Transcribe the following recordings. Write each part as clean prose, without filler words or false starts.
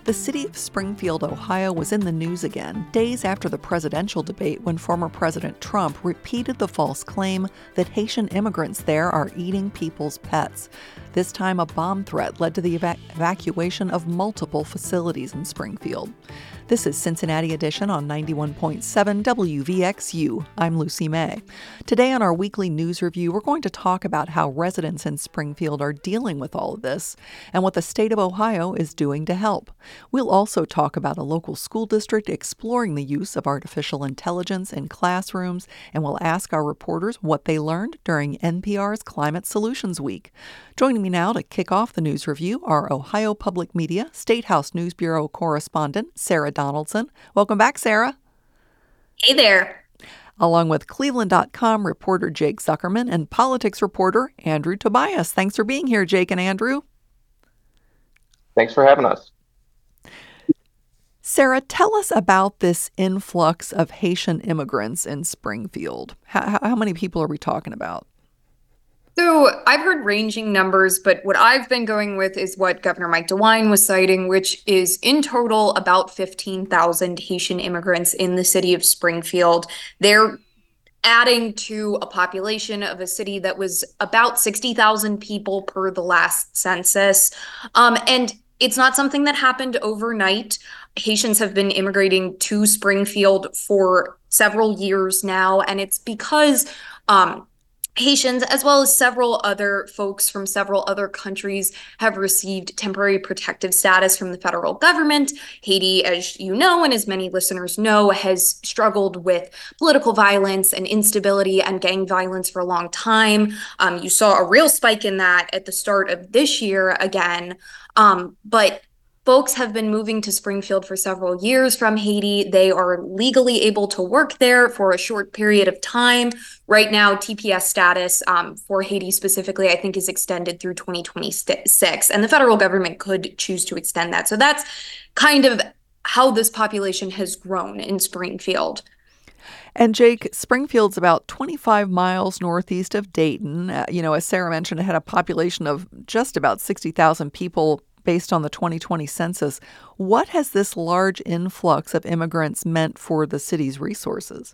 The city of Springfield, Ohio was in the news again days after the presidential debate when former President Trump repeated the false claim that Haitian immigrants there are eating people's pets. This time, a bomb threat led to the evacuation of multiple facilities in Springfield. This is Cincinnati Edition on 91.7 WVXU. I'm Lucy May. Today on our weekly news review, we're going to talk about how residents in Springfield are dealing with all of this and what the state of Ohio is doing to help. We'll also talk about a local school district exploring the use of artificial intelligence in classrooms, and we'll ask our reporters what they learned during NPR's Climate Solutions Week. Joining me now to kick off the news review are Ohio Public Media State House News Bureau correspondent Sarah Donaldson. Welcome back, Sarah. Hey there. Along with Cleveland.com reporter Jake Zuckerman and politics reporter Andrew Tobias. Thanks for being here, Jake and Andrew. Thanks for having us. Sarah, tell us about this influx of Haitian immigrants in Springfield. How many people are we talking about? So I've heard ranging numbers, but what I've been going with is what Governor Mike DeWine was citing, which is in total about 15,000 Haitian immigrants in the city of Springfield. They're adding to a population of a city that was about 60,000 people per the last census. And it's not something that happened overnight. Haitians have been immigrating to Springfield for several years now, and it's because Haitians, as well as several other folks from several other countries, have received temporary protective status from the federal government. Haiti, as you know, and as many listeners know, has struggled with political violence and instability and gang violence for a long time. You saw a real spike in that at the start of this year again. But folks have been moving to Springfield for several years from Haiti. They are legally able to work there for a short period of time. Right now, TPS status for Haiti specifically, I think, is extended through 2026, and the federal government could choose to extend that. So that's kind of how this population has grown in Springfield. And Jake, Springfield's about 25 miles northeast of Dayton. As Sarah mentioned, it had a population of just about 60,000 people based on the 2020 census. What has this large influx of immigrants meant for the city's resources?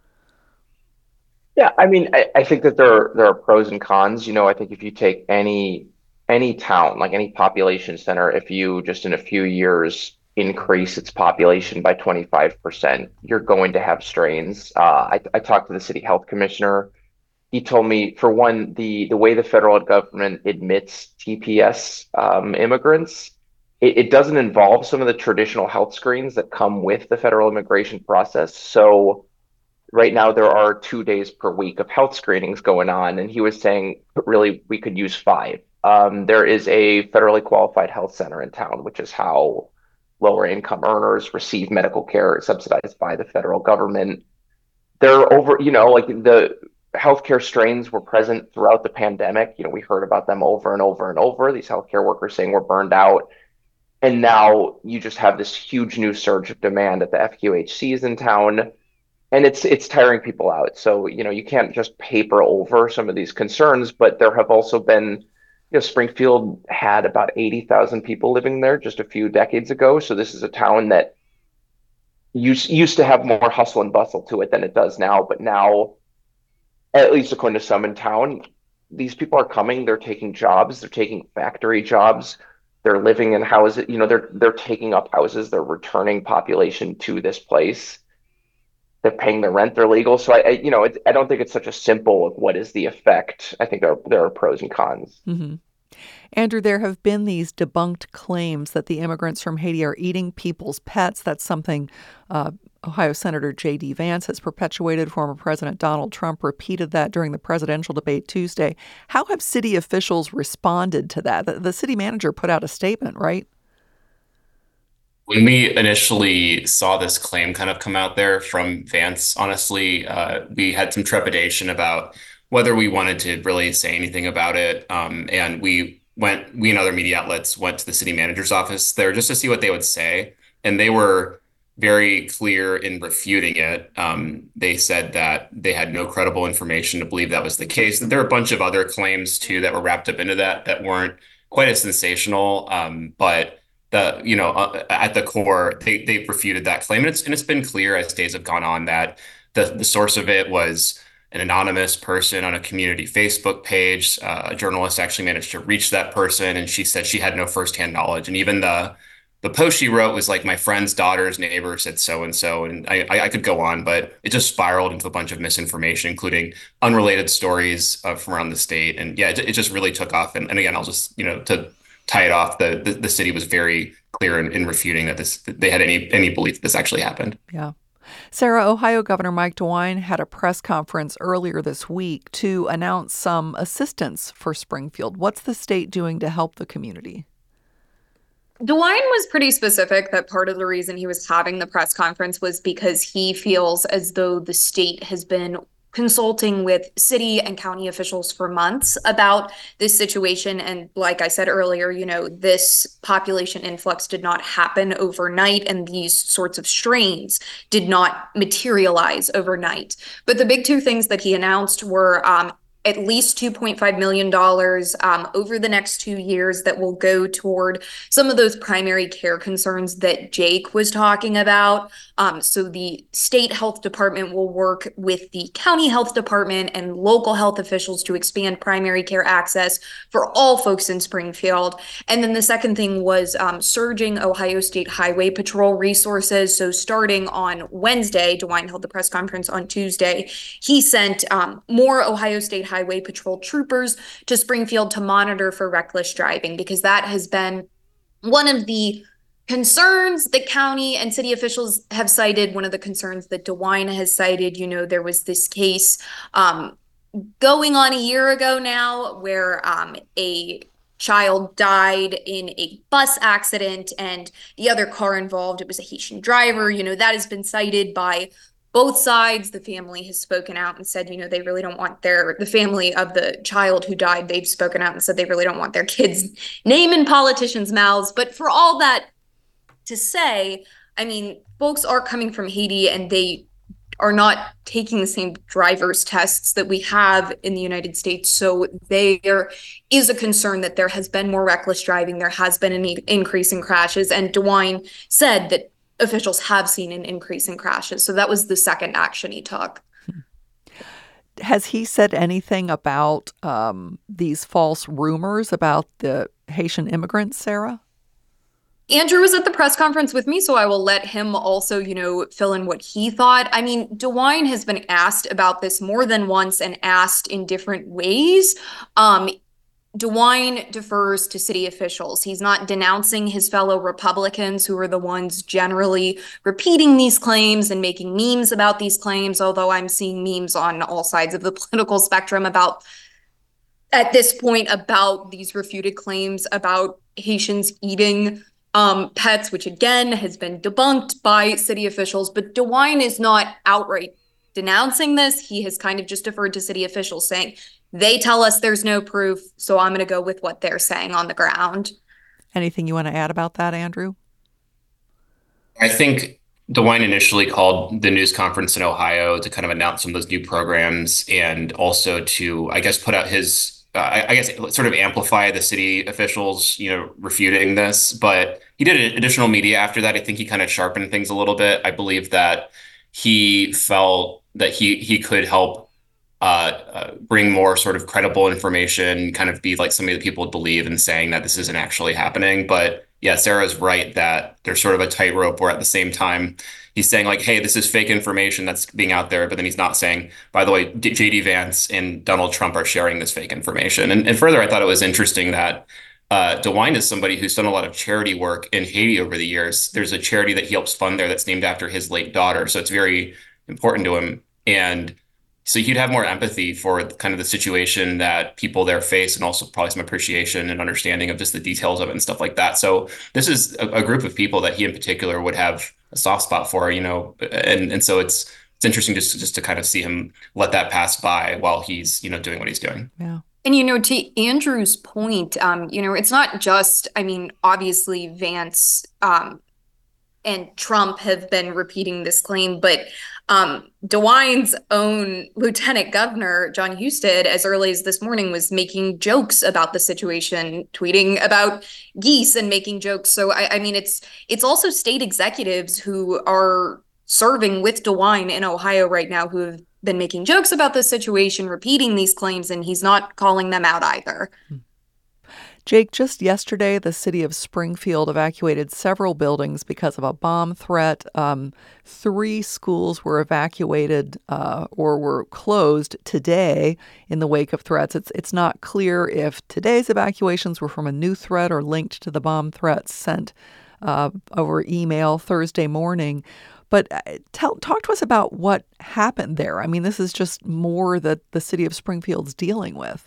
Yeah, I think that there are pros and cons. I think if you take any town, like any population center, if you just in a few years increase its population by 25%, you're going to have strains. I talked to the city health commissioner. He told me, for one, the way the federal government admits TPS immigrants, it doesn't involve some of the traditional health screens that come with the federal immigration process. So right now there are 2 days per week of health screenings going on. And he was saying, really, we could use 5. There is a federally qualified health center in town, which is how lower income earners receive medical care subsidized by the federal government. They're over, like the healthcare strains were present throughout the pandemic. We heard about them over and over and over. These healthcare workers saying we're burned out. And now you just have this huge new surge of demand at the FQHCs in town. And it's tiring people out. So, you can't just paper over some of these concerns, but there have also been, Springfield had about 80,000 people living there just a few decades ago. So this is a town that used to have more hustle and bustle to it than it does now. But now, at least according to some in town, these people are coming, they're taking jobs, they're taking factory jobs, they're living in houses, they're taking up houses, they're returning population to this place. They're paying their rent, they're legal. So I don't think it's such a simple of what is the effect. I think there are pros and cons. Mm-hmm. Andrew, there have been these debunked claims that the immigrants from Haiti are eating people's pets. That's something Ohio Senator J.D. Vance has perpetuated. Former President Donald Trump repeated that during the presidential debate Tuesday. How have city officials responded to that? The city manager put out a statement, right? When we initially saw this claim kind of come out there from Vance, honestly, we had some trepidation about whether we wanted to really say anything about it. And we and other media outlets went to the city manager's office there just to see what they would say. And they were very clear in refuting it. They said that they had no credible information to believe that was the case. There are a bunch of other claims, too, that were wrapped up into that weren't quite as sensational, but at the core, they refuted that claim, and it's been clear as days have gone on that the source of it was an anonymous person on a community Facebook page. A journalist actually managed to reach that person, and she said she had no firsthand knowledge. And even the post she wrote was like, my friend's daughter's neighbor said so and so, and I could go on, but it just spiraled into a bunch of misinformation, including unrelated stories from around the state. And yeah, it just really took off. And again, I'll just to tie it off, the city was very clear in refuting that they had any belief that this actually happened. Yeah. Sarah, Ohio Governor Mike DeWine had a press conference earlier this week to announce some assistance for Springfield. What's the state doing to help the community? DeWine was pretty specific that part of the reason he was having the press conference was because he feels as though the state has been consulting with city and county officials for months about this situation. And like I said earlier, this population influx did not happen overnight, and these sorts of strains did not materialize overnight. But the big two things that he announced were at least $2.5 million over the next 2 years that will go toward some of those primary care concerns that Jake was talking about. So the state health department will work with the county health department and local health officials to expand primary care access for all folks in Springfield. And then the second thing was surging Ohio State Highway Patrol resources. So starting on Wednesday, DeWine held the press conference on Tuesday, he sent more Ohio State Highway Patrol troopers to Springfield to monitor for reckless driving, because that has been one of the concerns that county and city officials have cited, one of the concerns that DeWine has cited. There was this case going on a year ago now where a child died in a bus accident, and the other car involved, it was a Haitian driver. That has been cited by both sides. The family has spoken out and said, they really don't want the family of the child who died, they've spoken out and said they really don't want their kids' name in politicians' mouths. But for all that to say, folks are coming from Haiti, and they are not taking the same driver's tests that we have in the United States. So there is a concern that there has been more reckless driving. There has been an increase in crashes. And DeWine said that officials have seen an increase in crashes. So that was the second action he took. Has he said anything about these false rumors about the Haitian immigrants, Sarah? Andrew was at the press conference with me, so I will let him also, fill in what he thought. DeWine has been asked about this more than once and asked in different ways. DeWine defers to city officials. He's not denouncing his fellow Republicans, who are the ones generally repeating these claims and making memes about these claims, although I'm seeing memes on all sides of the political spectrum at this point, about these refuted claims about Haitians eating pets, which again has been debunked by city officials. But DeWine is not outright denouncing this. He has kind of just deferred to city officials, saying, they tell us there's no proof, so I'm going to go with what they're saying on the ground. Anything you want to add about that, Andrew? I think DeWine initially called the news conference in Ohio to kind of announce some of those new programs, and also to, put out his, sort of amplify the city officials, refuting this. But he did additional media after that. I think he kind of sharpened things a little bit. I believe that he felt that he could help bring more sort of credible information, kind of be like somebody that people would believe in, saying that this isn't actually happening. But yeah, Sarah's right that there's sort of a tightrope where at the same time he's saying like, hey, this is fake information that's being out there. But then he's not saying, by the way, JD Vance and Donald Trump are sharing this fake information. And further, I thought it was interesting that DeWine is somebody who's done a lot of charity work in Haiti over the years. There's a charity that he helps fund there that's named after his late daughter. So it's very important to him. And so you'd have more empathy for kind of the situation that people there face, and also probably some appreciation and understanding of just the details of it and stuff like that. So this is a group of people that he in particular would have a soft spot for, and so it's interesting just to kind of see him let that pass by while he's, doing what he's doing. Yeah. And, to Andrew's point, it's not just, obviously Vance and Trump have been repeating this claim, but DeWine's own lieutenant governor, John Husted, as early as this morning, was making jokes about the situation, tweeting about geese and making jokes. So, I mean, it's also state executives who are serving with DeWine in Ohio right now who have been making jokes about the situation, repeating these claims, and he's not calling them out either. Jake, just yesterday, the city of Springfield evacuated several buildings because of a bomb threat. 3 schools were evacuated or were closed today in the wake of threats. It's not clear if today's evacuations were from a new threat or linked to the bomb threats sent over email Thursday morning. But talk to us about what happened there. I mean, this is just more that the city of Springfield's dealing with.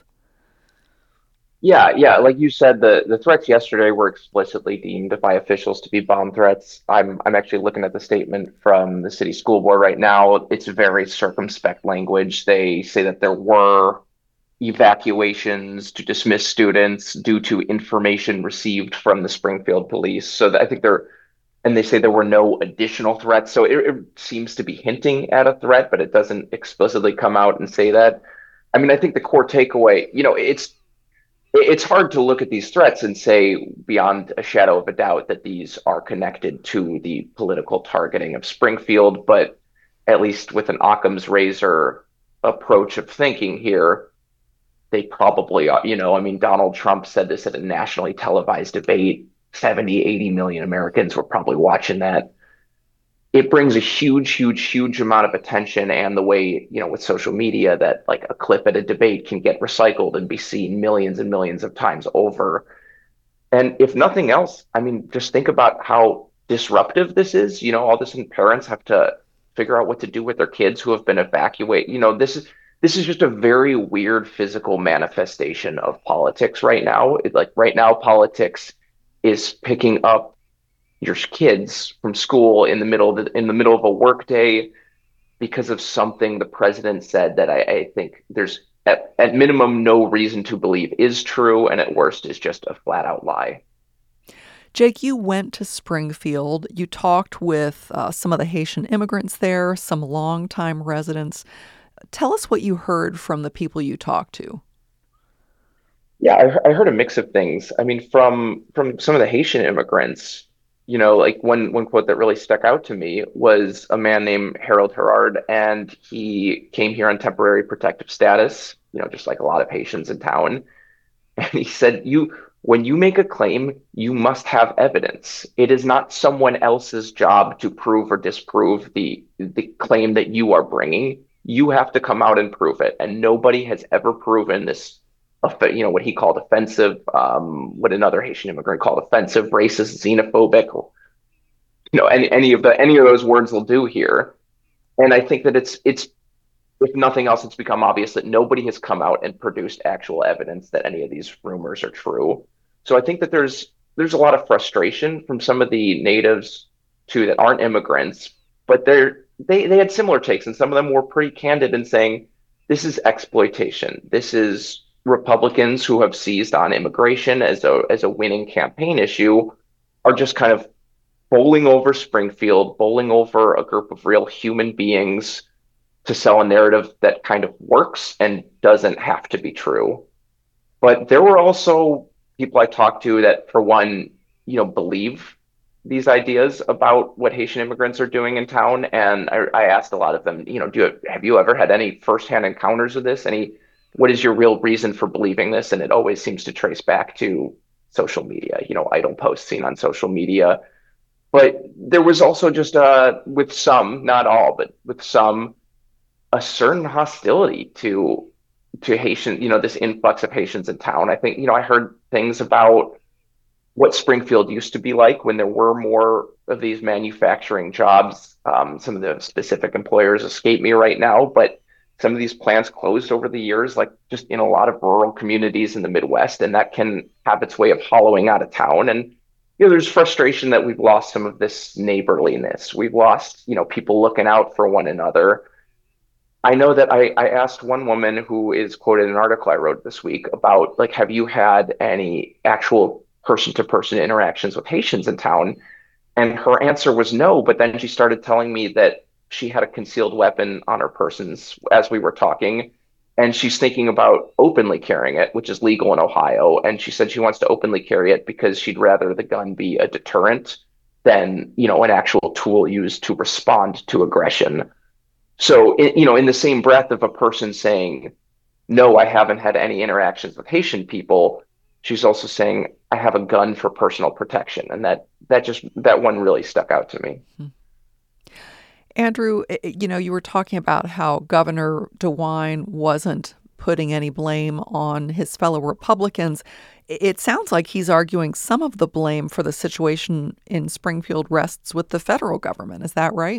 Yeah. Like you said, the threats yesterday were explicitly deemed by officials to be bomb threats. I'm actually looking at the statement from the city school board right now. It's very circumspect language. They say that there were evacuations to dismiss students due to information received from the Springfield police. So I think and they say there were no additional threats. So it seems to be hinting at a threat, but it doesn't explicitly come out and say that. I mean, I think the core takeaway, it's hard to look at these threats and say beyond a shadow of a doubt that these are connected to the political targeting of Springfield, but at least with an Occam's razor approach of thinking here, they probably are. I mean, Donald Trump said this at a nationally televised debate. 70, 80 million Americans were probably watching that. It brings a huge amount of attention, and the way, with social media, that like a clip at a debate can get recycled and be seen millions and millions of times over. And if nothing else, I mean, just think about how disruptive this is. All of a sudden parents have to figure out what to do with their kids who have been evacuated. This is just a very weird physical manifestation of politics right now. Right now, politics is picking up your kids from school in the middle of a work day because of something the president said that I think there's at minimum no reason to believe is true, and at worst is just a flat out lie. Jake, you went to Springfield. You talked with some of the Haitian immigrants there, some longtime residents. Tell us what you heard from the people you talked to. Yeah, I heard a mix of things. I mean, from some of the Haitian immigrants, like one quote that really stuck out to me was a man named Harold Herard, and he came here on temporary protective status, just like a lot of Haitians in town. And he said, when you make a claim, you must have evidence. It is not someone else's job to prove or disprove the claim that you are bringing. You have to come out and prove it. And nobody has ever proven this, what he called offensive, what another Haitian immigrant called offensive, racist, xenophobic, any of those words will do here. And I think that it's if nothing else, it's become obvious that nobody has come out and produced actual evidence that any of these rumors are true. So I think that there's a lot of frustration from some of the natives too that aren't immigrants, but they had similar takes, and some of them were pretty candid in saying this is exploitation. This is Republicans who have seized on immigration as a winning campaign issue are just kind of bowling over Springfield, bowling over a group of real human beings to sell a narrative that kind of works and doesn't have to be true. But there were also people I talked to that, for one, believe these ideas about what Haitian immigrants are doing in town. And I asked a lot of them, have you ever had any firsthand encounters with this? What is your real reason for believing this? And it always seems to trace back to social media, idle posts seen on social media. But there was also just with some, not all, but with some, a certain hostility to Haitian, this influx of Haitians in town. I think, I heard things about what Springfield used to be like when there were more of these manufacturing jobs. Some of the specific employers escape me right now, but some of these plants closed over the years, like just in a lot of rural communities in the Midwest, and that can have its way of hollowing out of town. And, there's frustration that we've lost some of this neighborliness. We've lost, people looking out for one another. I know that I asked one woman who is quoted in an article I wrote this week about, like, have you had any actual person-to-person interactions with Haitians in town? And her answer was no, but then she started telling me that she had a concealed weapon on her person as we were talking, and she's thinking about openly carrying it, which is legal in Ohio. And she said she wants to openly carry it because she'd rather the gun be a deterrent than, an actual tool used to respond to aggression. So, in the same breath of a person saying, no, I haven't had any interactions with Haitian people, she's also saying, I have a gun for personal protection. And that one really stuck out to me. Andrew, you were talking about how Governor DeWine wasn't putting any blame on his fellow Republicans. It sounds like he's arguing some of the blame for the situation in Springfield rests with the federal government. Is that right?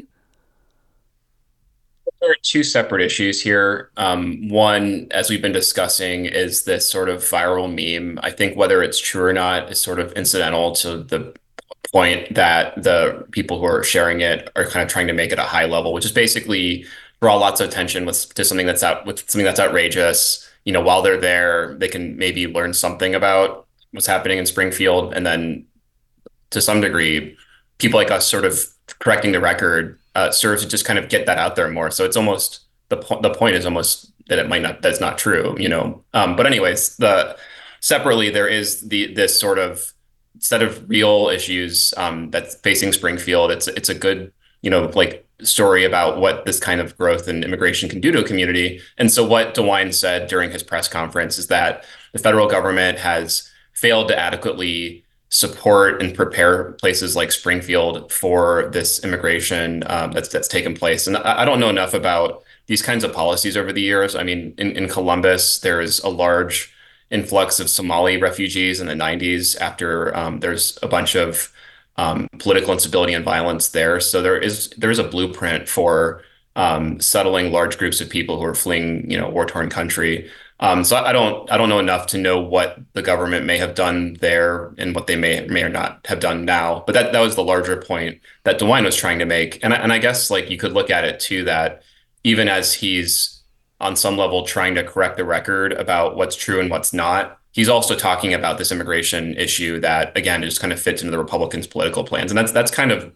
There are two separate issues here. One, as we've been discussing, is this sort of viral meme. I think whether it's true or not is sort of incidental to the point that the people who are sharing it are kind of trying to make it a high level, which is basically draw lots of attention to something that's outrageous. While they're there, they can maybe learn something about what's happening in Springfield, and then to some degree, people like us sort of correcting the record serves to just kind of get that out there more. So it's almost the point is almost that that's not true, But anyways, separately there is this sort of set of real issues that's facing Springfield. It's a good story about what this kind of growth and immigration can do to a community. And so what DeWine said during his press conference is that the federal government has failed to adequately support and prepare places like Springfield for this immigration that's taken place. And I don't know enough about these kinds of policies over the years. I mean, in Columbus, there is a large influx of Somali refugees in the 90s after there's a bunch of political instability and violence there. So there is a blueprint for settling large groups of people who are fleeing, war-torn country. So I don't know enough to know what the government may have done there and what they may or not have done now. But that was the larger point that DeWine was trying to make. And I guess you could look at it too, that even as he's on some level trying to correct the record about what's true and what's not, he's also talking about this immigration issue that, again, just kind of fits into the Republicans' political plans. And that's kind of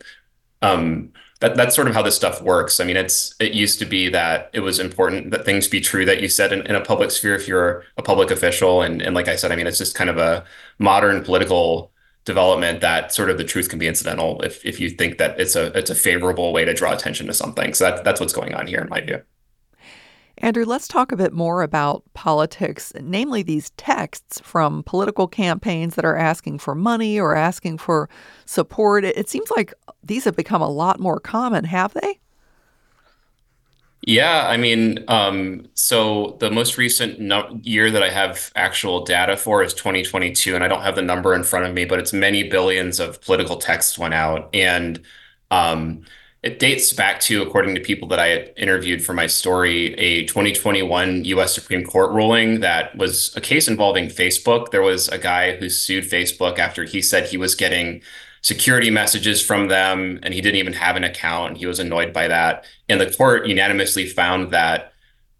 that's sort of how this stuff works. I mean, it used to be that it was important that things be true that you said in a public sphere if you're a public official. And like I said, I mean, it's just kind of a modern political development that sort of the truth can be incidental if you think that it's a favorable way to draw attention to something. So that's what's going on here in my view. Andrew, let's talk a bit more about politics, namely these texts from political campaigns that are asking for money or asking for support. It seems like these have become a lot more common, have they? Yeah, I mean, so the most recent year that I have actual data for is 2022, and I don't have the number in front of me, but it's many billions of political texts went out. And it dates back to, according to people that I had interviewed for my story, a 2021 U.S. Supreme Court ruling that was a case involving Facebook. There was a guy who sued Facebook after he said he was getting security messages from them and he didn't even have an account, and he was annoyed by that. And the court unanimously found that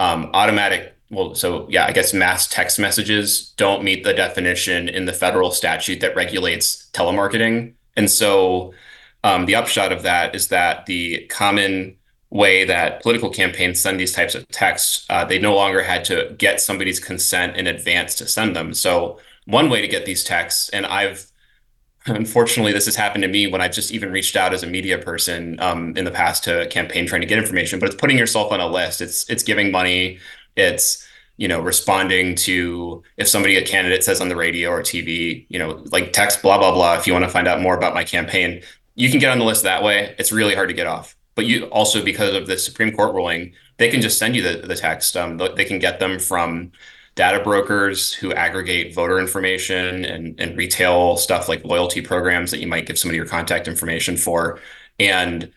I guess mass text messages don't meet the definition in the federal statute that regulates telemarketing. And so the upshot of that is that the common way that political campaigns send these types of texts, they no longer had to get somebody's consent in advance to send them. So one way to get these texts, and unfortunately, this has happened to me when I've just even reached out as a media person in the past to a campaign trying to get information, but it's putting yourself on a list. It's giving money. It's responding to if a candidate says on the radio or TV, text blah, blah, blah, if you want to find out more about my campaign. You can get on the list that way. It's really hard to get off. But you also, because of the Supreme Court ruling, they can just send you the text. They can get them from data brokers who aggregate voter information and retail stuff like loyalty programs that you might give somebody your contact information for. And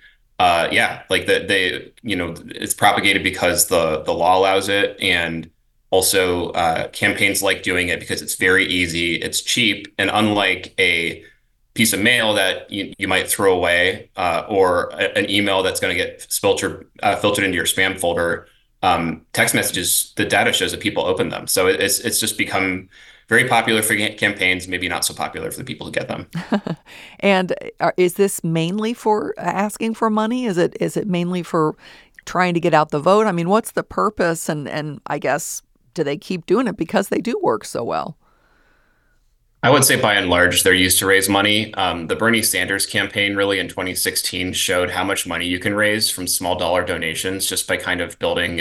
it's propagated because the law allows it. And also campaigns like doing it because it's very easy, it's cheap, and unlike a piece of mail that you might throw away or an email that's going to get filtered into your spam folder, text messages, the data shows that people open them. So it's just become very popular for campaigns, maybe not so popular for the people who get them. And is this mainly for asking for money? Is it mainly for trying to get out the vote? I mean, what's the purpose? And I guess, do they keep doing it because they do work so well? I would say by and large, they're used to raise money. The Bernie Sanders campaign really in 2016 showed how much money you can raise from small dollar donations just by kind of building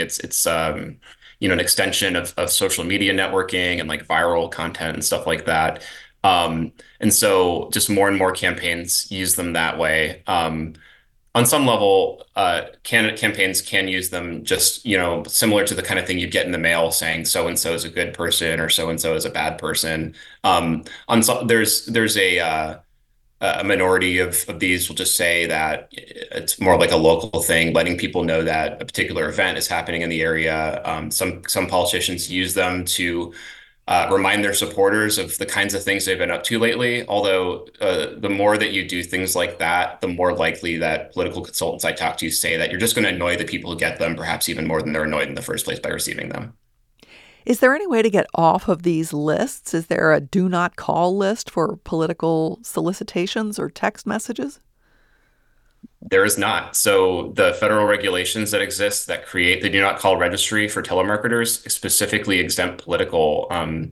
an extension of social media networking and like viral content and stuff like that. And so just more and more campaigns use them that way. On some level, candidate campaigns can use them just, similar to the kind of thing you'd get in the mail saying so and so is a good person or so and so is a bad person. There's a minority of these will just say that it's more like a local thing, letting people know that a particular event is happening in the area. Some politicians use them to remind their supporters of the kinds of things they've been up to lately. Although the more that you do things like that, the more likely that political consultants I talk to say that you're just going to annoy the people who get them, perhaps even more than they're annoyed in the first place by receiving them. Is there any way to get off of these lists? Is there a do not call list for political solicitations or text messages? There is not. So the federal regulations that exist that create the do not call registry for telemarketers specifically exempt political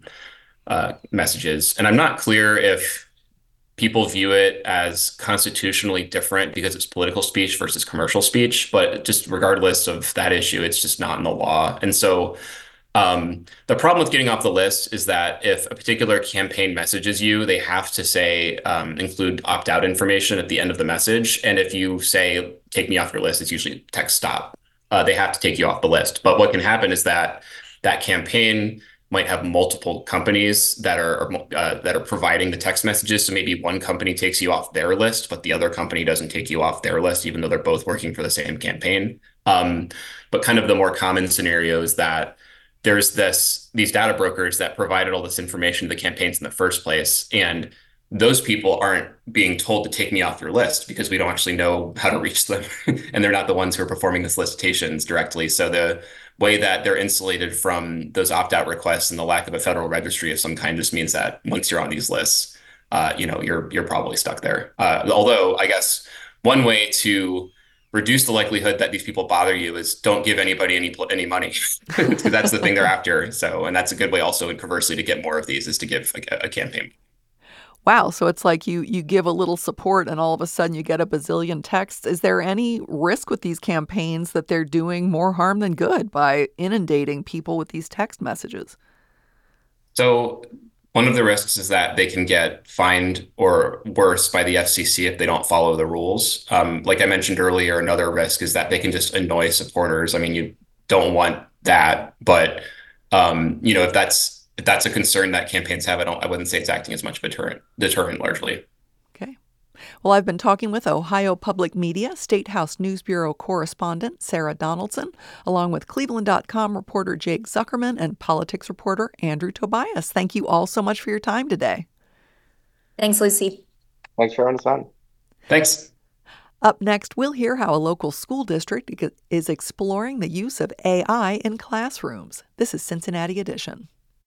messages. And I'm not clear if people view it as constitutionally different because it's political speech versus commercial speech, but just regardless of that issue, it's just not in the law. And so the problem with getting off the list is that if a particular campaign messages you, they have to say, include opt-out information at the end of the message. And if you say, take me off your list, it's usually text stop. They have to take you off the list. But what can happen is that that campaign might have multiple companies that are providing the text messages. So maybe one company takes you off their list, but the other company doesn't take you off their list, even though they're both working for the same campaign. But kind of the more common scenario is that there's these data brokers that provided all this information to the campaigns in the first place. And those people aren't being told to take me off your list because we don't actually know how to reach them. And they're not the ones who are performing the solicitations directly. So the way that they're insulated from those opt-out requests and the lack of a federal registry of some kind just means that once you're on these lists, you're probably stuck there. Although I guess one way to reduce the likelihood that these people bother you is don't give anybody any money because that's the thing they're after. So, and that's a good way also, and conversely, to get more of these is to give a campaign. Wow. So it's like you give a little support and all of a sudden you get a bazillion texts. Is there any risk with these campaigns that they're doing more harm than good by inundating people with these text messages? So one of the risks is that they can get fined or worse by the FCC if they don't follow the rules. Like I mentioned earlier, another risk is that they can just annoy supporters. I mean, you don't want that, but if that's a concern that campaigns have, I wouldn't say it's acting as much of a deterrent largely. Okay. Well, I've been talking with Ohio Public Media State House News Bureau correspondent Sarah Donaldson, along with Cleveland.com reporter Jake Zuckerman and politics reporter Andrew Tobias. Thank you all so much for your time today. Thanks, Lucy. Thanks for having us on. Thanks. Up next, we'll hear how a local school district is exploring the use of AI in classrooms. This is Cincinnati Edition.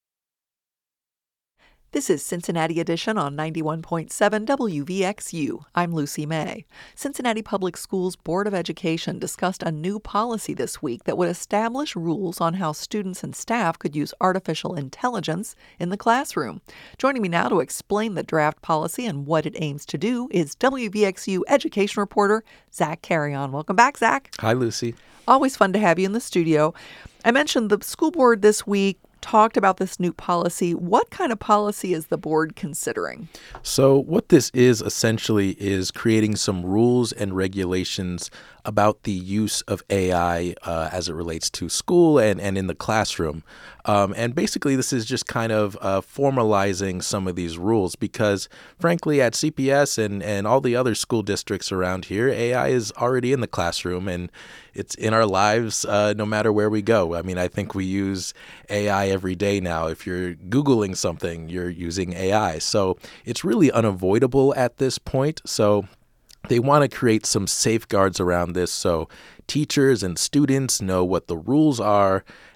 This is Cincinnati Edition on 91.7 WVXU. I'm Lucy May. Cincinnati Public Schools Board of Education discussed a new policy this week that would establish rules on how students and staff could use artificial intelligence in the classroom. Joining me now to explain the draft policy and what it aims to do is WVXU education reporter Zach Carrion. Welcome back, Zach. Hi, Lucy. Always fun to have you in the studio. I mentioned the school board this week talked about this new policy. What kind of policy is the board considering? So what this is essentially is creating some rules and regulations about the use of AI as it relates to school and in the classroom. And basically, this is just kind of formalizing some of these rules because, frankly, at CPS and all the other school districts around here, AI is already in the classroom and it's in our lives no matter where we go. I mean, I think we use AI every day now. If you're Googling something, you're using AI. So it's really unavoidable at this point. So they want to create some safeguards around this so teachers and students know what the rules are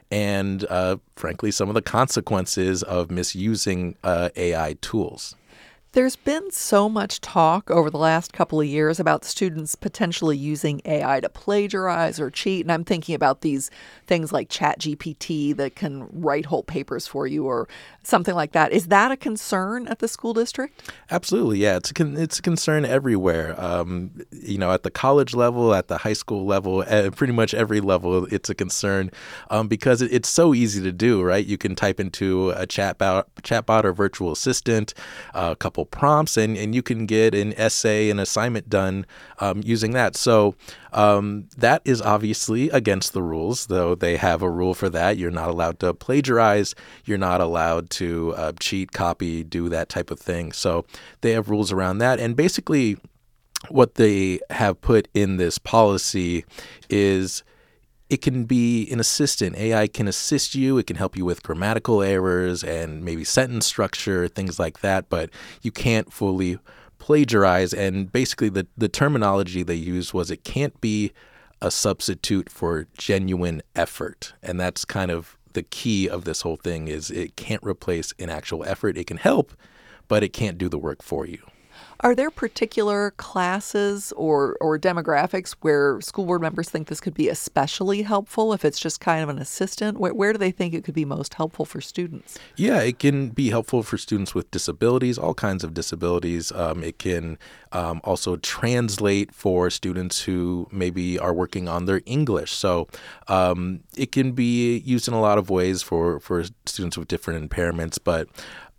and frankly, some of the consequences of misusing AI tools. There's been so much talk over the last couple of years about students potentially using AI to plagiarize or cheat. And I'm thinking about these things like ChatGPT that can write whole papers for you or something like that. Is that a concern at the school district? Absolutely, yeah. It's a concern everywhere. At the college level, at the high school level, at pretty much every level, it's a concern because it's so easy to do, right? You can type into a chatbot or virtual assistant, a couple prompts, and you can get an essay, an assignment done using that. So that is obviously against the rules, though they have a rule for that. You're not allowed to plagiarize. You're not allowed to cheat, copy, do that type of thing. So they have rules around that. And basically what they have put in this policy is it can be an assistant. AI can assist you. It can help you with grammatical errors and maybe sentence structure, things like that, but you can't fully plagiarize. And basically the terminology they used was it can't be a substitute for genuine effort. And that's kind of the key of this whole thing is it can't replace an actual effort. It can help, but it can't do the work for you. Are there particular classes or demographics where school board members think this could be especially helpful if it's just kind of an assistant? Where do they think it could be most helpful for students? Yeah, it can be helpful for students with disabilities, all kinds of disabilities. It can also translate for students who maybe are working on their English. So it can be used in a lot of ways for students with different impairments, but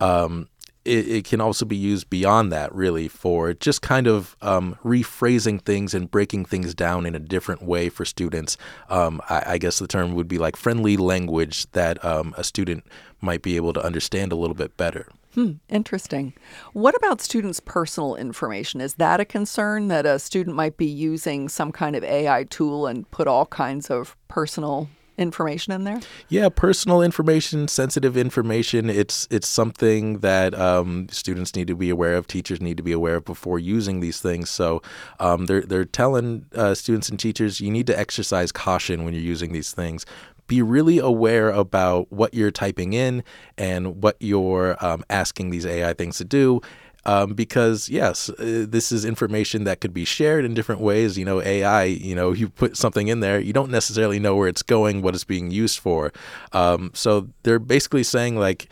it can also be used beyond that, really, for just kind of rephrasing things and breaking things down in a different way for students. I guess the term would be like friendly language that a student might be able to understand a little bit better. Interesting. What about students' personal information? Is that a concern that a student might be using some kind of AI tool and put all kinds of personal information in there? Yeah, personal information, sensitive information. It's something that students need to be aware of, teachers need to be aware of before using these things. So they're telling students and teachers, you need to exercise caution when you're using these things. Be really aware about what you're typing in and what you're asking these AI things to do. Because, yes, this is information that could be shared in different ways. AI, you put something in there, you don't necessarily know where it's going, what it's being used for. So they're basically saying, like,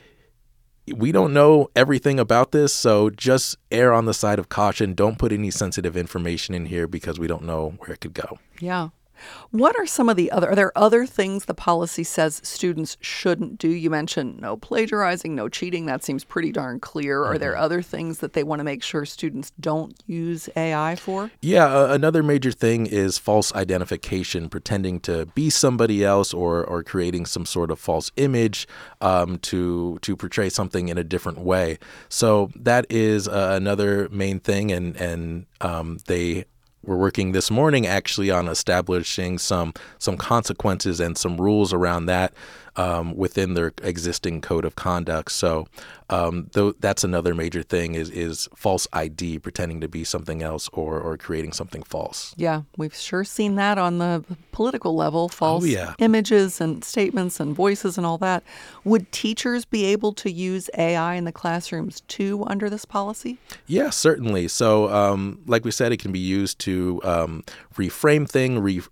we don't know everything about this, so just err on the side of caution. Don't put any sensitive information in here because we don't know where it could go. Yeah. What are some of are there other things the policy says students shouldn't do? You mentioned no plagiarizing, no cheating. That seems pretty darn clear. Are there other things that they want to make sure students don't use AI for? Yeah, another major thing is false identification, pretending to be somebody else or creating some sort of false image to portray something in a different way. So that is another main thing, and we're working this morning actually on establishing some consequences and some rules around that within their existing code of conduct. So that's another major thing is false ID, pretending to be something else or creating something false. Yeah, we've sure seen that on the political level, false yeah. images and statements and voices and all that. Would teachers be able to use AI in the classrooms too under this policy? Yeah, certainly. So like we said, it can be used to reframe things,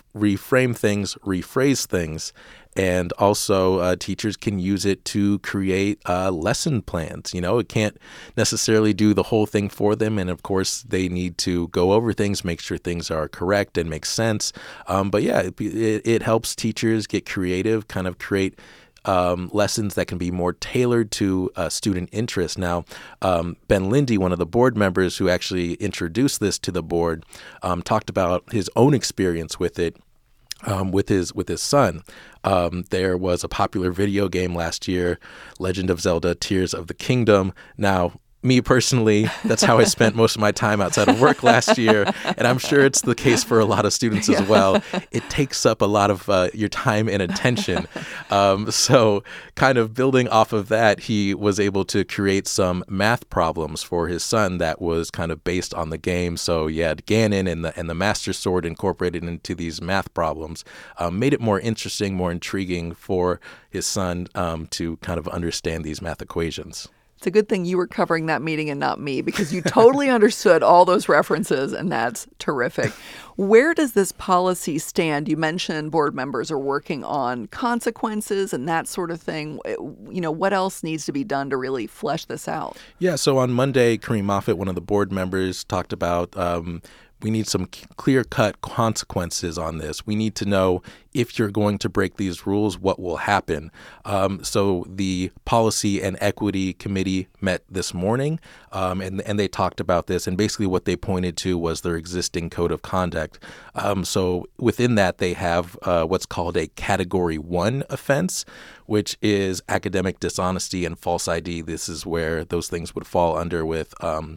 rephrase things. And also teachers can use it to create lesson plans. It can't necessarily do the whole thing for them. And of course, they need to go over things, make sure things are correct and make sense. But yeah, it helps teachers get creative, kind of create lessons that can be more tailored to student interest. Now, Ben Lindy, one of the board members who actually introduced this to the board, talked about his own experience with it. With his son. There was a popular video game last year, Legend of Zelda: Tears of the Kingdom. Now, Me personally, that's how I spent most of my time outside of work last year. And I'm sure it's the case for a lot of students as well. It takes up a lot of your time and attention. So kind of building off of that, he was able to create some math problems for his son that was kind of based on the game. So you had Ganon and the Master Sword incorporated into these math problems, made it more interesting, more intriguing for his son to kind of understand these math equations. It's a good thing you were covering that meeting and not me, because you totally understood all those references, and that's terrific. Where does this policy stand? You mentioned board members are working on consequences and that sort of thing. You know, what else needs to be done to really flesh this out? Yeah, so on Monday, Kareem Moffett, one of the board members, talked about we need some clear-cut consequences on this. We need to know if you're going to break these rules, what will happen. So the Policy and Equity Committee met this morning, and they talked about this. And basically what they pointed to was their existing code of conduct. So within that, they have what's called a Category 1 offense, which is academic dishonesty and false ID. This is where those things would fall under with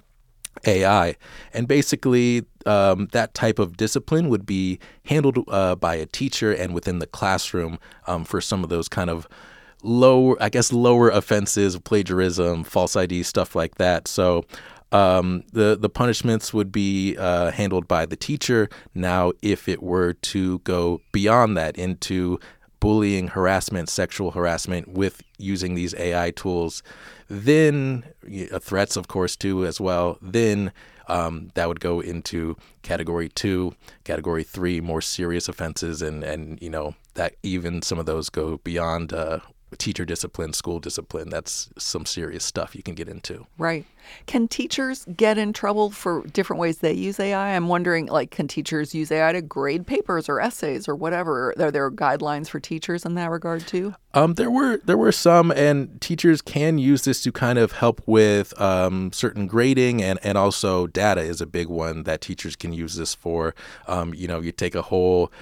AI. And basically, that type of discipline would be handled by a teacher and within the classroom for some of those kind of lower offenses, plagiarism, false ID, stuff like that. So the punishments would be handled by the teacher. Now, if it were to go beyond that into bullying, harassment, sexual harassment with using these AI tools, then threats, of course, too, as well, then that would go into Category 2, Category 3, more serious offenses, and you know, that even some of those go beyond teacher discipline, school discipline. That's some serious stuff you can get into. Right. Can teachers get in trouble for different ways they use AI? I'm wondering, like, can teachers use AI to grade papers or essays or whatever? Are there guidelines for teachers in that regard too? There were some, and teachers can use this to kind of help with certain grading, and also data is a big one that teachers can use this for. You take a whole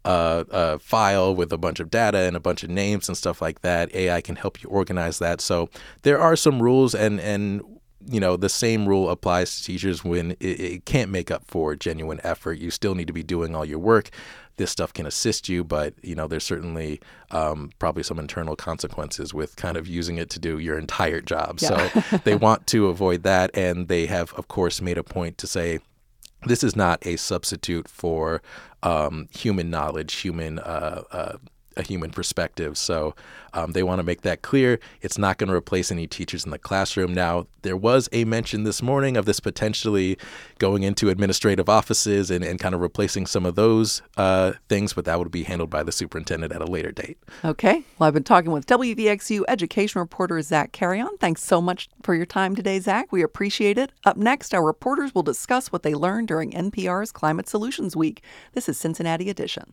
file with a bunch of data and a bunch of names and stuff like that. AI can help you organize that. So there are some rules, and you know, the same rule applies to teachers when it can't make up for genuine effort. You still need to be doing all your work. This stuff can assist you, but you know, there's certainly probably some internal consequences with kind of using it to do your entire job. Yeah. So they want to avoid that, and they have, of course, made a point to say this is not a substitute for human knowledge, a human perspective. So they want to make that clear. It's not going to replace any teachers in the classroom. Now, there was a mention this morning of this potentially going into administrative offices and kind of replacing some of those things, but that would be handled by the superintendent at a later date. Okay. Well, I've been talking with WVXU education reporter Zach Carrion. Thanks so much for your time today, Zach. We appreciate it. Up next, our reporters will discuss what they learned during NPR's Climate Solutions Week. This is Cincinnati Edition.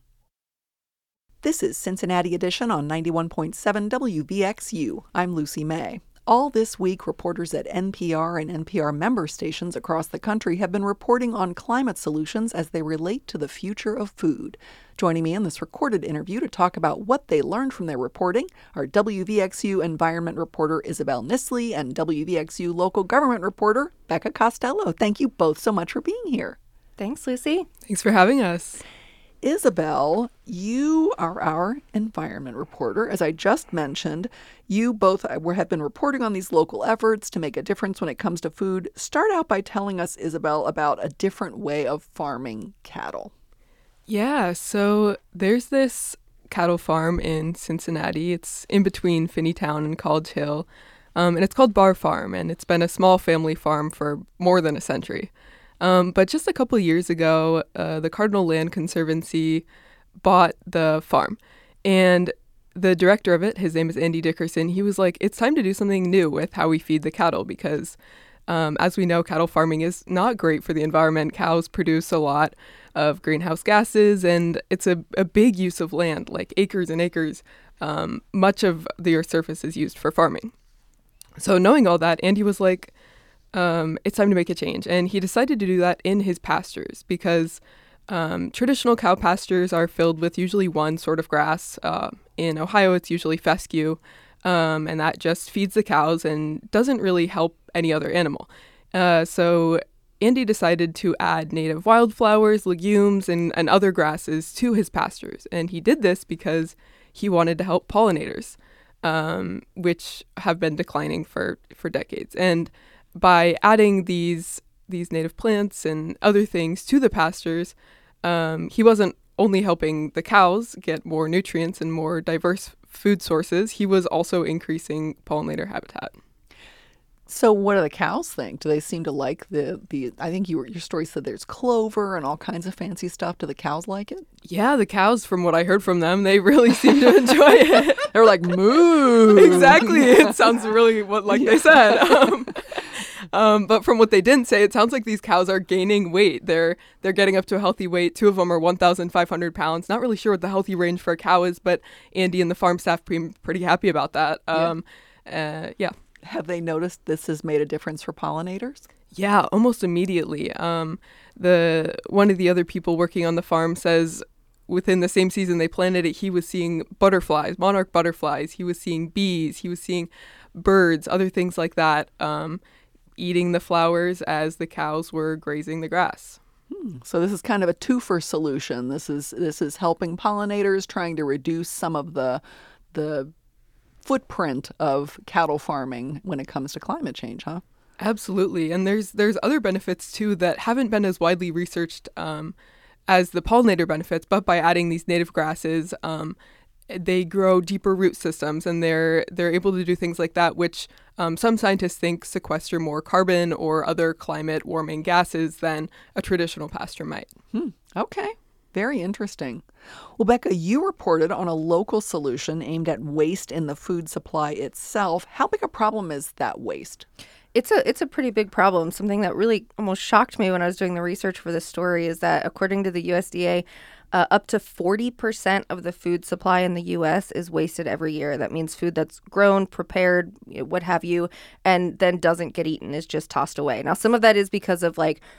This is Cincinnati Edition on 91.7 WVXU. I'm Lucy May. All this week, reporters at NPR and NPR member stations across the country have been reporting on climate solutions as they relate to the future of food. Joining me in this recorded interview to talk about what they learned from their reporting are WVXU environment reporter Isabel Nisley and WVXU local government reporter Becca Costello. Thank you both so much for being here. Thanks, Lucy. Thanks for having us. Isabel, you are our environment reporter. As I just mentioned, you both have been reporting on these local efforts to make a difference when it comes to food. Start out by telling us, Isabel, about a different way of farming cattle. Yeah, so there's this cattle farm in Cincinnati. It's in between Finneytown and College Hill, and it's called Barr Farm, and it's been a small family farm for more than a century. But just a couple of years ago, the Cardinal Land Conservancy bought the farm. And the director of it, his name is Andy Dickerson, he was like, it's time to do something new with how we feed the cattle because, as we know, cattle farming is not great for the environment. Cows produce a lot of greenhouse gases, and it's a big use of land, like acres and acres. Much of the Earth's surface is used for farming. So knowing all that, Andy was like, it's time to make a change. And he decided to do that in his pastures because traditional cow pastures are filled with usually one sort of grass. In Ohio, it's usually fescue. and that just feeds the cows and doesn't really help any other animal. So Andy decided to add native wildflowers, legumes, and other grasses to his pastures. And he did this because he wanted to help pollinators, which have been declining for decades. And by adding these native plants and other things to the pastures, he wasn't only helping the cows get more nutrients and more diverse food sources, he was also increasing pollinator habitat. So what do the cows think? Do they seem to like the I think your story said there's clover and all kinds of fancy stuff. Do the cows like it? Yeah, the cows, from what I heard from them, they really seem to enjoy it. They were like, moo. Exactly. It sounds really like they said. But from what they didn't say, it sounds like these cows are gaining weight. They're getting up to a healthy weight. 2 of them are 1,500 pounds. Not really sure what the healthy range for a cow is, but Andy and the farm staff pretty happy about that. Yeah. Have they noticed this has made a difference for pollinators? Yeah, almost immediately. One of the other people working on the farm says within the same season they planted it, he was seeing butterflies, monarch butterflies. He was seeing bees. He was seeing birds, other things like that, eating the flowers as the cows were grazing the grass. So this is kind of a twofer solution. This is helping pollinators, trying to reduce some of the footprint of cattle farming when it comes to climate change, huh? Absolutely. And there's other benefits too that haven't been as widely researched as the pollinator benefits, but by adding these native grasses, they grow deeper root systems, and they're able to do things like that, which some scientists think sequester more carbon or other climate warming gases than a traditional pasture might. Okay. Very interesting. Well, Becca, you reported on a local solution aimed at waste in the food supply itself. How big a problem is that waste? It's a pretty big problem. Something that really almost shocked me when I was doing the research for this story is that according to the USDA, up to 40% of the food supply in the U.S. is wasted every year. That means food that's grown, prepared, what have you, and then doesn't get eaten, is just tossed away. Now, some of that is because of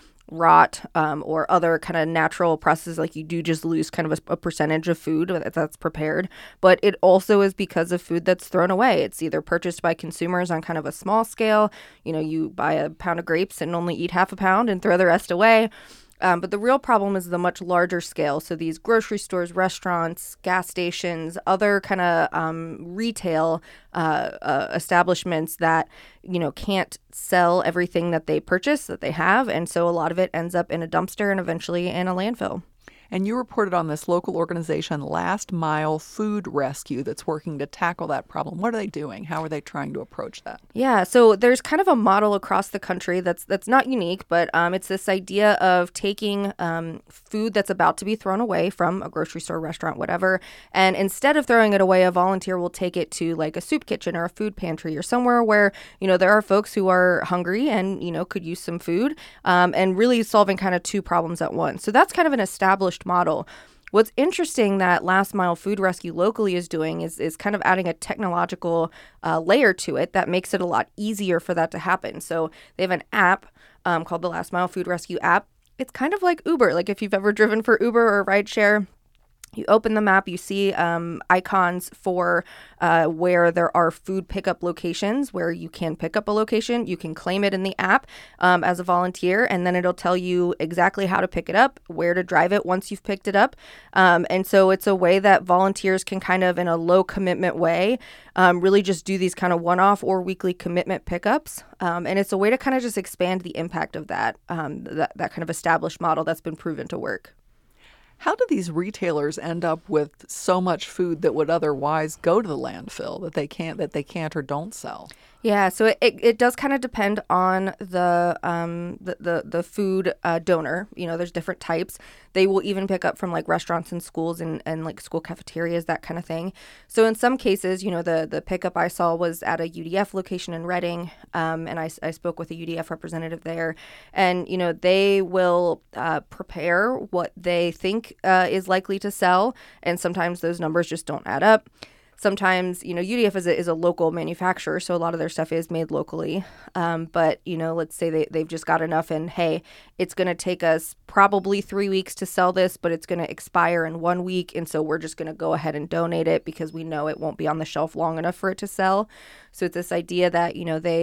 rot or other kind of natural processes, like you do just lose kind of a percentage of food that's prepared. But it also is because of food that's thrown away. It's either purchased by consumers on kind of a small scale. You buy a pound of grapes and only eat half a pound and throw the rest away. But the real problem is the much larger scale. So these grocery stores, restaurants, gas stations, other kind of retail establishments that, can't sell everything that they purchase, that they have. And so a lot of it ends up in a dumpster and eventually in a landfill. And you reported on this local organization, Last Mile Food Rescue, that's working to tackle that problem. What are they doing? How are they trying to approach that? Yeah, so there's kind of a model across the country that's not unique, but it's this idea of taking food that's about to be thrown away from a grocery store, restaurant, whatever, and instead of throwing it away, a volunteer will take it to like a soup kitchen or a food pantry or somewhere where, there are folks who are hungry and, could use some food, and really solving kind of two problems at once. So that's kind of an established model. What's interesting that Last Mile Food Rescue locally is doing is kind of adding a technological layer to it that makes it a lot easier for that to happen. So they have an app called the Last Mile Food Rescue app. It's kind of like Uber. Like if you've ever driven for Uber or rideshare, you open the map, you see icons for where there are food pickup locations where you can pick up a location. You can claim it in the app as a volunteer, and then it'll tell you exactly how to pick it up, where to drive it once you've picked it up. And so it's a way that volunteers can kind of, in a low commitment way, really just do these kind of one-off or weekly commitment pickups. And it's a way to kind of just expand the impact of that kind of established model that's been proven to work. How do these retailers end up with so much food that would otherwise go to the landfill that they can't or don't sell? Yeah, so it does kind of depend on the food donor. There's different types. They will even pick up from like restaurants and schools and like school cafeterias, that kind of thing. So in some cases, the pickup I saw was at a UDF location in Reading, and I spoke with a UDF representative there, and they will prepare what they think is likely to sell, and sometimes those numbers just don't add up. sometimes, UDF is a local manufacturer, so a lot of their stuff is made locally. But, let's say they've just got enough and, hey, it's going to take us probably 3 weeks to sell this, but it's going to expire in 1 week. And so we're just going to go ahead and donate it because we know it won't be on the shelf long enough for it to sell. So it's this idea that,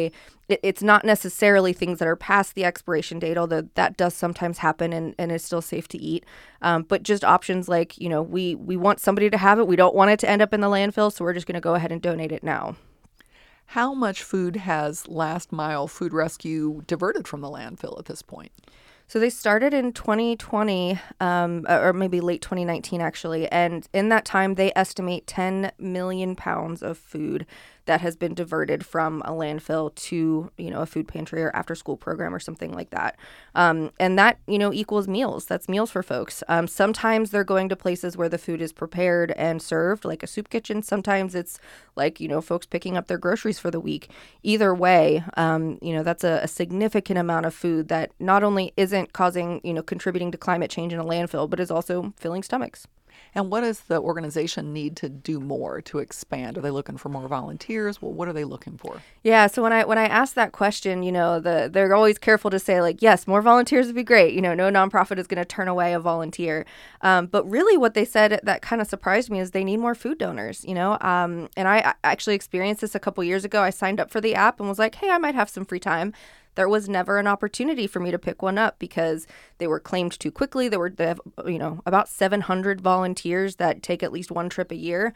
it's not necessarily things that are past the expiration date, although that does sometimes happen and is still safe to eat. But just options like, we want somebody to have it. We don't want it to end up in the landfill, so we're just going to go ahead and donate it now. How much food has Last Mile Food Rescue diverted from the landfill at this point? So they started in 2020, or maybe late 2019, actually. And in that time, they estimate 10 million pounds of food that has been diverted from a landfill to, a food pantry or after school program or something like that. And that, equals meals. That's meals for folks. Sometimes they're going to places where the food is prepared and served, like a soup kitchen. Sometimes it's like, folks picking up their groceries for the week. Either way, that's a significant amount of food that not only isn't causing, contributing to climate change in a landfill, but is also filling stomachs. And what does the organization need to do more to expand? Are they looking for more volunteers? Well, what are they looking for? Yeah, so when I asked that question, they're always careful to say, like, yes, more volunteers would be great. No nonprofit is going to turn away a volunteer. But really what they said that kind of surprised me is they need more food donors, And I actually experienced this a couple years ago. I signed up for the app and was like, hey, I might have some free time. There was never an opportunity for me to pick one up because they were claimed too quickly. They have about 700 volunteers that take at least one trip a year.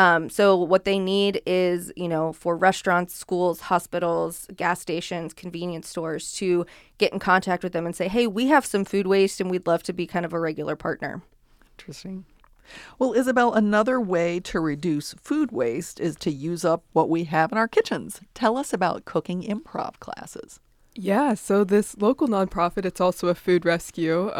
So what they need is, for restaurants, schools, hospitals, gas stations, convenience stores to get in contact with them and say, hey, we have some food waste and we'd love to be kind of a regular partner. Interesting. Well, Isabel, another way to reduce food waste is to use up what we have in our kitchens. Tell us about cooking improv classes. Yeah, so this local nonprofit, it's also a food rescue,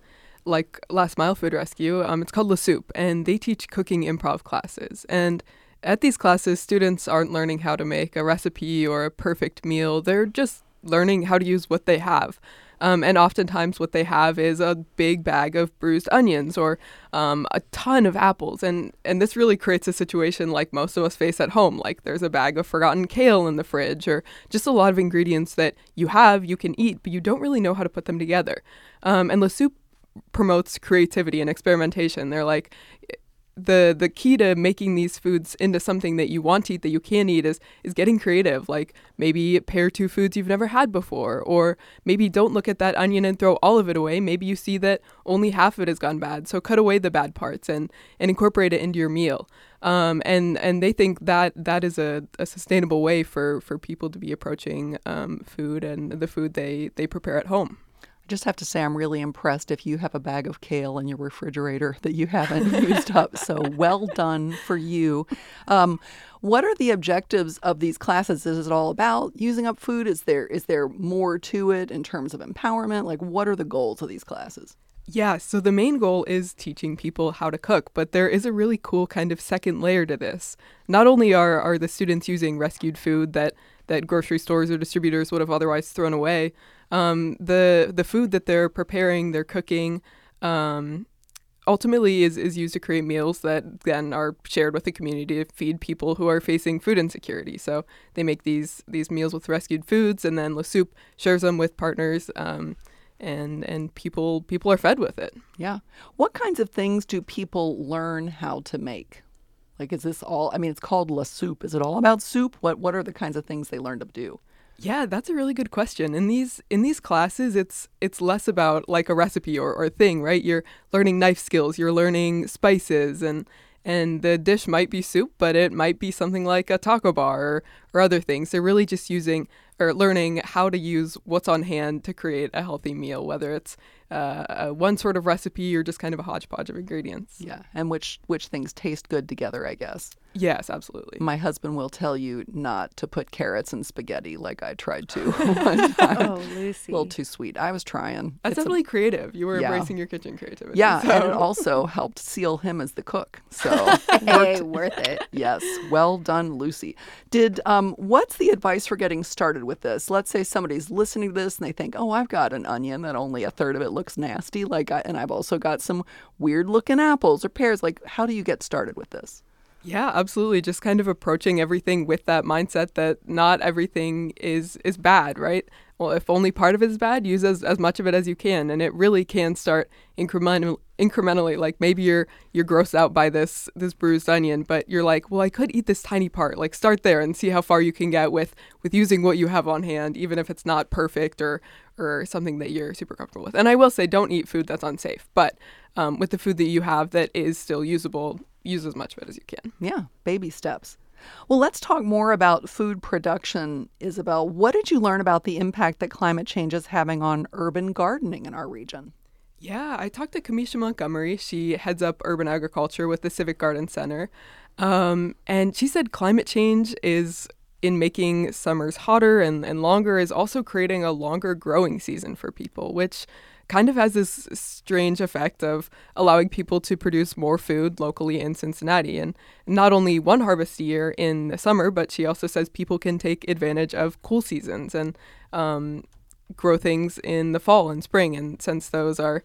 like Last Mile Food Rescue. It's called La Soup, and they teach cooking improv classes. And at these classes, students aren't learning how to make a recipe or a perfect meal. They're just learning how to use what they have. And oftentimes what they have is a big bag of bruised onions or a ton of apples. And this really creates a situation like most of us face at home. Like there's a bag of forgotten kale in the fridge or just a lot of ingredients that you can eat, but you don't really know how to put them together. And La Soup promotes creativity and experimentation. They're like, the key to making these foods into something that you want to eat, that you can eat, is getting creative. Like maybe pair two foods you've never had before, or maybe don't look at that onion and throw all of it away. Maybe you see that only half of it has gone bad, so cut away the bad parts and incorporate it into your meal. And they think that is a sustainable way for people to be approaching food and the food they prepare at home. I just have to say I'm really impressed if you have a bag of kale in your refrigerator that you haven't used up. So well done for you. What are the objectives of these classes? Is it all about using up food? Is there more to it in terms of empowerment? Like, what are the goals of these classes? Yeah, so the main goal is teaching people how to cook, but there is a really cool kind of second layer to this. Not only are the students using rescued food that grocery stores or distributors would have otherwise thrown away, the food that they're preparing, they're cooking, ultimately is used to create meals that then are shared with the community to feed people who are facing food insecurity. So they make these meals with rescued foods, and then La Soup shares them with partners, and people are fed with it. Yeah. What kinds of things do people learn how to make? Like, is this all, it's called La Soup. Is it all about soup? What are the kinds of things they learn to do? Yeah, that's a really good question. In these classes, it's less about like a recipe or a thing, right? You're learning knife skills, you're learning spices, and the dish might be soup, but it might be something like a taco bar or other things. They're really just learning how to use what's on hand to create a healthy meal, whether it's one sort of recipe or just kind of a hodgepodge of ingredients. Yeah, and which things taste good together, I guess. Yes, absolutely. My husband will tell you not to put carrots in spaghetti like I tried to one time. Oh, Lucy. A little too sweet. I was trying. That's definitely creative. You were embracing your kitchen creativity. Yeah, so. And it also helped seal him as the cook. So hey, worth it. Yes, well done, Lucy. What's the advice for getting started with this? Let's say somebody's listening to this and they think, oh, I've got an onion that only a third of it looks nasty, and I've also got some weird looking apples or pears. Like, how do you get started with this? Yeah, absolutely. Just kind of approaching everything with that mindset that not everything is bad, right? Well, if only part of it is bad, use as much of it as you can. And it really can start incrementally. Like maybe you're grossed out by this bruised onion, but you're like, well, I could eat this tiny part. Like start there and see how far you can get with using what you have on hand, even if it's not perfect or something that you're super comfortable with. And I will say, don't eat food that's unsafe. But with the food that you have that is still usable, use as much of it as you can. Yeah, baby steps. Well, let's talk more about food production, Isabel. What did you learn about the impact that climate change is having on urban gardening in our region? Yeah, I talked to Kamisha Montgomery. She heads up urban agriculture with the Civic Garden Center. And she said climate change is in making summers hotter and longer is also creating a longer growing season for people, which kind of has this strange effect of allowing people to produce more food locally in Cincinnati. And not only one harvest a year in the summer, but she also says people can take advantage of cool seasons and grow things in the fall and spring. And since those are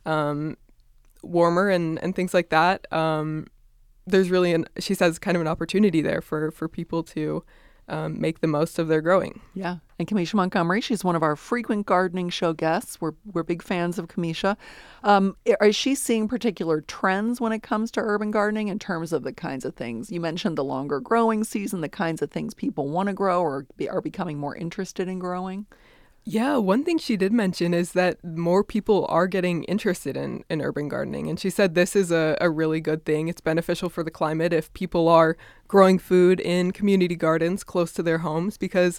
warmer and things like that, there's really, she says, kind of an opportunity there for people to make the most of their growing. Yeah. And Kamisha Montgomery, she's one of our frequent gardening show guests. We're big fans of Kamisha. Is she seeing particular trends when it comes to urban gardening in terms of the kinds of things? You mentioned the longer growing season, the kinds of things people want to grow or are becoming more interested in growing? Yeah, one thing she did mention is that more people are getting interested in urban gardening. And she said this is a really good thing. It's beneficial for the climate if people are growing food in community gardens close to their homes, because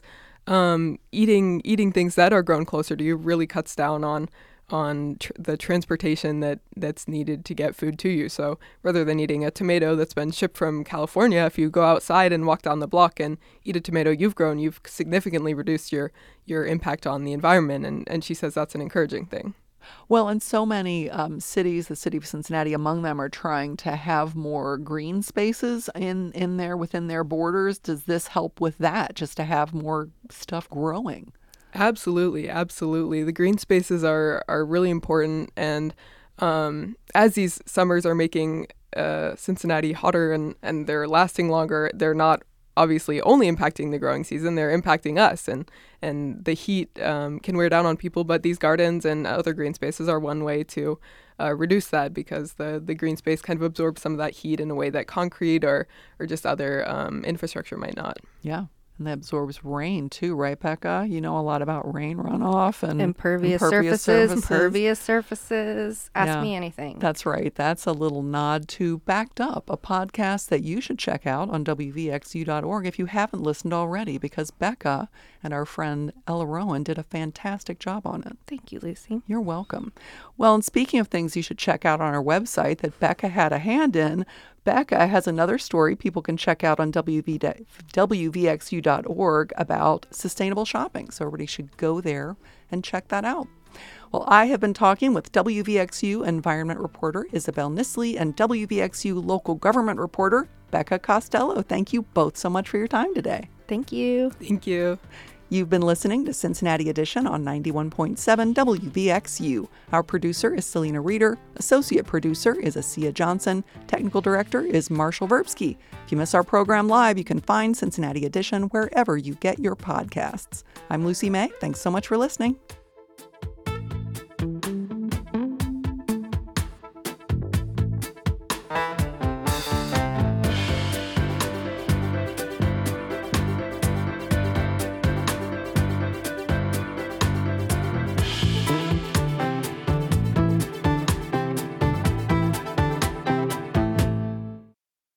eating things that are grown closer to you really cuts down on the transportation that's needed to get food to you. So rather than eating a tomato that's been shipped from California, if you go outside and walk down the block and eat a tomato you've grown, you've significantly reduced your impact on the environment. And she says that's an encouraging thing. Well, and so many cities, the city of Cincinnati among them, are trying to have more green spaces in there within their borders. Does this help with that, just to have more stuff growing? Absolutely, absolutely. The green spaces are really important, and as these summers are making Cincinnati hotter and they're lasting longer, they're not obviously only impacting the growing season, they're impacting us, and the heat can wear down on people, but these gardens and other green spaces are one way to reduce that, because the green space kind of absorbs some of that heat in a way that concrete or just other infrastructure might not. Yeah. And that absorbs rain too, right, Becca? You know a lot about rain runoff and impervious surfaces. Ask me anything. That's right. That's a little nod to Backed Up, a podcast that you should check out on WVXU.org if you haven't listened already, because Becca and our friend Ella Rowan did a fantastic job on it. Thank you, Lucy. You're welcome. Well, and speaking of things you should check out on our website that Becca had a hand in, Becca has another story people can check out on WVXU.org about sustainable shopping. So everybody should go there and check that out. Well, I have been talking with WVXU environment reporter Isabel Nisley and WVXU local government reporter Becca Costello. Thank you both so much for your time today. Thank you. Thank you. You've been listening to Cincinnati Edition on 91.7 WVXU. Our producer is Selena Reeder. Associate producer is Asia Johnson. Technical director is Marshall Verbsky. If you miss our program live, you can find Cincinnati Edition wherever you get your podcasts. I'm Lucy May. Thanks so much for listening.